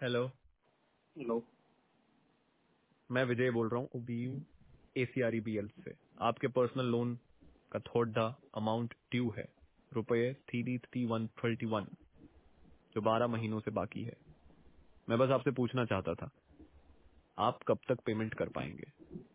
Hello. Hello. मैं विजय बोल रहा हूँ ACREBL से। आपके पर्सनल लोन का थोड़ा अमाउंट ड्यू है, रुपये 33,131, जो 12 महीनों से बाकी है। मैं बस आपसे पूछना चाहता था, आप कब तक पेमेंट कर पाएंगे?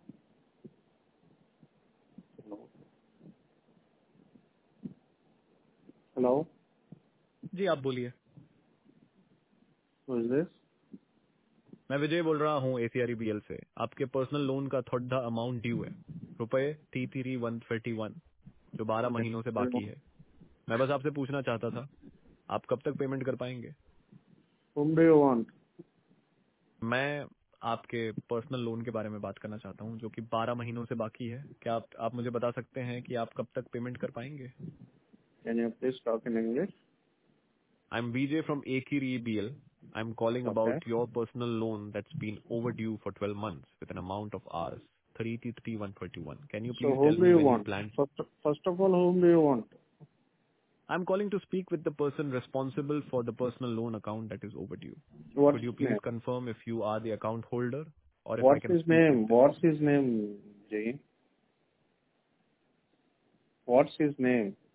हेलो। जी आप बोलिए। Who is this? मैं विजय बोल रहा हूँ ACREBL से। आपके पर्सनल लोन का थोड़ा अमाउंट ड्यू है, रुपये 33,131, जो 12 महीनों से बाकी है। मैं बस आपसे पूछना चाहता था, आप कब तक पेमेंट कर पाएंगे? Whom do you want? मैं आपके पर्सनल लोन के बारे में बात करना चाहता हूँ, जो कि 12 महीनों से बाकी है। क्या आप मुझे बता सकते हैं कि आप कब तक पेमेंट कर पाएंगे? Can you please talk in English? I am Vijay from ACREBL. I am calling Okay. About your personal loan that's been overdue for 12 months with an amount of hours 33,131. Can you So please whom tell do me you when you want? plan? First of all, whom do you want? I'm calling to speak with the person responsible for the personal loan account that is overdue. What's Could you his please name? confirm if you are the account holder or if I What's can his speak with name? them? What's his name, Jay? What's his name?